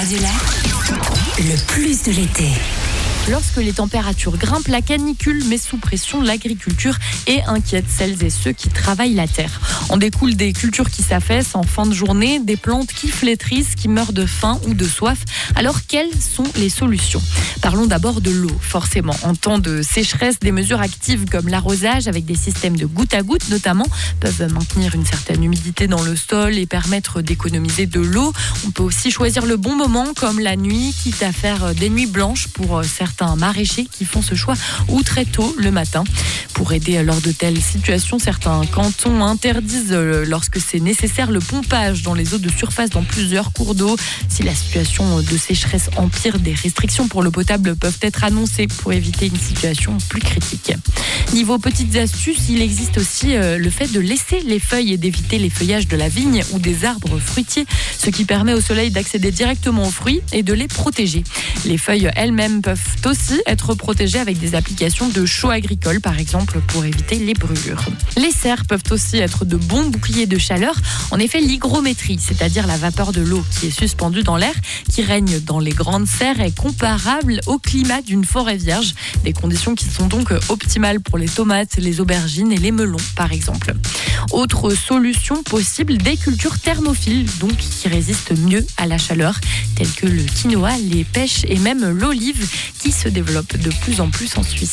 du lac, le plus de l'été. Lorsque les températures grimpent, la canicule met sous pression l'agriculture et inquiète celles et ceux qui travaillent la terre. En découle des cultures qui s'affaissent en fin de journée, des plantes qui flétrissent, qui meurent de faim ou de soif. Alors, quelles sont les solutions ? Parlons d'abord de l'eau, forcément. En temps de sécheresse, des mesures actives comme l'arrosage avec des systèmes de goutte à goutte notamment peuvent maintenir une certaine humidité dans le sol et permettre d'économiser de l'eau. On peut aussi choisir le bon moment comme la nuit, quitte à faire des nuits blanches pour certains maraîchers qui font ce choix ou très tôt le matin. Pour aider lors de telles situations, certains cantons interdisent lorsque c'est nécessaire le pompage dans les eaux de surface dans plusieurs cours d'eau. Si la situation de sécheresse empire, des restrictions pour l'eau potable peuvent être annoncées pour éviter une situation plus critique. Niveau petites astuces, il existe aussi le fait de laisser les feuilles et d'éviter les feuillages de la vigne ou des arbres fruitiers, ce qui permet au soleil d'accéder directement aux fruits et de les protéger. Les feuilles elles-mêmes peuvent aussi être protégées avec des applications de chaux agricole, par exemple, pour éviter les brûlures. Les serres peuvent aussi être de bons boucliers de chaleur. En effet, l'hygrométrie, c'est-à-dire la vapeur de l'eau qui est suspendue dans l'air, qui règne dans les grandes serres, est comparable au climat d'une forêt vierge. Des conditions qui sont donc optimales pour les tomates, les aubergines et les melons, par exemple. Autre solution possible, des cultures thermophiles, donc qui résistent mieux à la chaleur, telles que le quinoa, les pêches et même l'olive, qui se développent de plus en plus en Suisse.